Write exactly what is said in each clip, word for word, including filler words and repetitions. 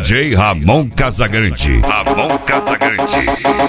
J Ramon Casagrande. Ramon Casagrande.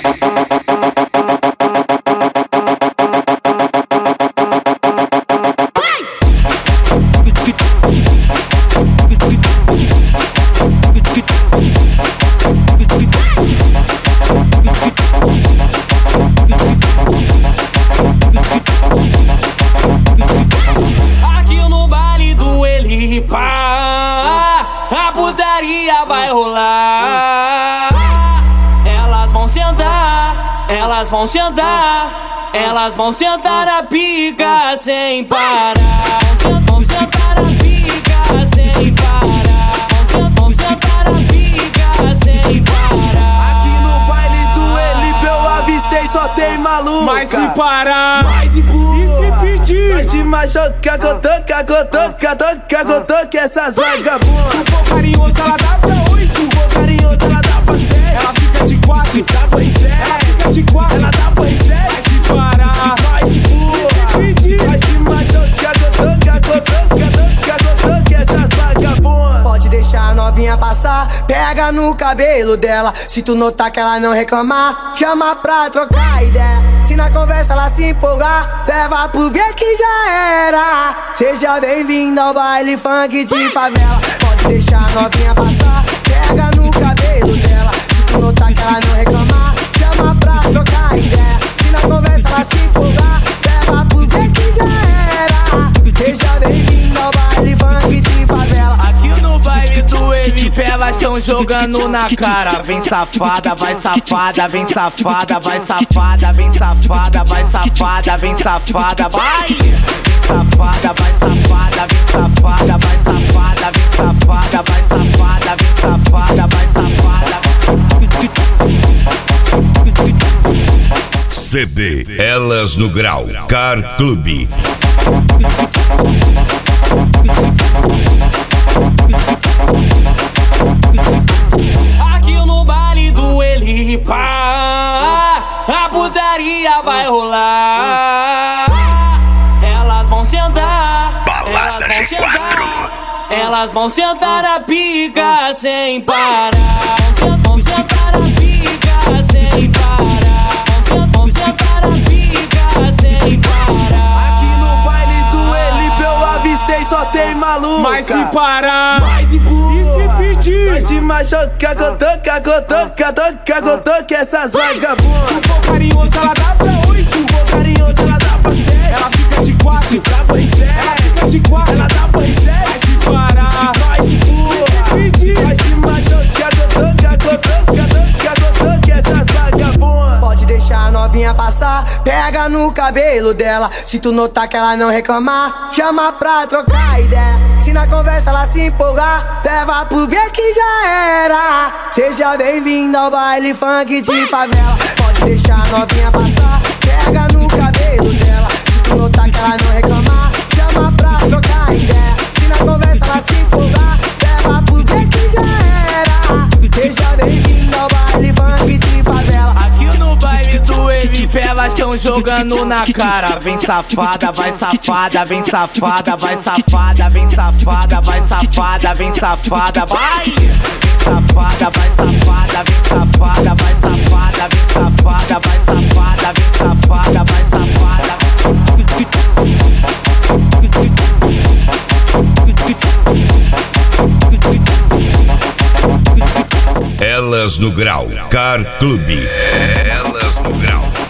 A putaria vai rolar. Elas vão sentar, elas vão sentar, elas vão sentar na pica sem parar. Vão sentar na pica sem parar. Vão sentar na pica sem parar. Aqui no baile do Elipe eu avistei, só tem maluca. Mas se parar, mas se pula, e se pedir, vai te machucar, gotoca, gotoca, toca, gotoca, essas vagabundas. tu for carinhoso, ela dá pra oito. Tu for carinhoso, ela dá pra sete. Ela fica de quatro, Dá pra sete. ela fica de quatro, Ela dá pra vai sete. se parar, Vai se pula, e se pedir, vai te machucar, gotoca, gotoca, toca, gotoca, essas vagabundas. Pode deixar a novinha passar, pega no cabelo dela. Se tu notar que ela não reclamar, chama pra trocar ideia. Se na conversa ela se empolgar, leva pro ver que já era. Seja bem-vindo ao baile funk de favela. Pode deixar a novinha passar, pega no cabelo dela. Se tu notar que ela não reclamar, chama pra trocar ideia. Se na conversa ela se empolgar, leva pro ver que já era. Seja bem-vindo ao baile funk de favela. Aqui no baile do Elipe elas tão jogando na cara. Vem safada, vai safada, vem safada, vai safada, vem safada, vai safada, vem safada, vai. Vem safada, vai safada, vem safada, vai safada, vem safada, vai safada, vem safada, vai safada. C D Elas no Grau Car Clube. Aqui no baile do Elipe a putaria vai rolar. Elas vão sentar, elas vão sentar, elas vão sentar na pica sem parar. Vão sentar na pica sem parar. Vão sentar na pica sem parar. Aqui no baile do Elipe eu avistei, só tem maluca. mas se parar, Vai se pula, e se pedir, vai te machucar, gotoca, gotoca, toca, gotoca, essas vagabundas. tu for carinhoso, ela dá pra oito. Tu for carinhoso, ela dá pra sete. Ela fica de quatro, Dá pra ela sete. fica de quatro, Ela dá pra vai sete. se parar, Vai se pula, e se pedir, vai te machucar, gotoca, gotoca, toca, gotoca, essas vagabundas. Pode deixar a novinha passar, pega no cabelo dela. Se tu notar que ela não reclamar, chama pra trocar ideia. Se na conversa ela se empolgar, leva pro ver que já era. Seja bem-vindo ao baile funk de favela. Pode deixar a novinha passar, pega no cabelo dela. Se tu notar que ela não reclamar, chama pra trocar ideia. Se na conversa ela se empolgar, leva pro ver que já era. Seja bem-vindo ao baile funk de favela. Aqui no baile do Elipe elas tão jogando na cara. Vem safada, vai safada, vem safada, vai safada, vem safada, vai safada, vem safada, vai. Vem safada, vai safada, vem safada, vai safada, vem safada, vai safada, vem safada, vai safada. Elas no Grau Car Clube. Elas no Grau.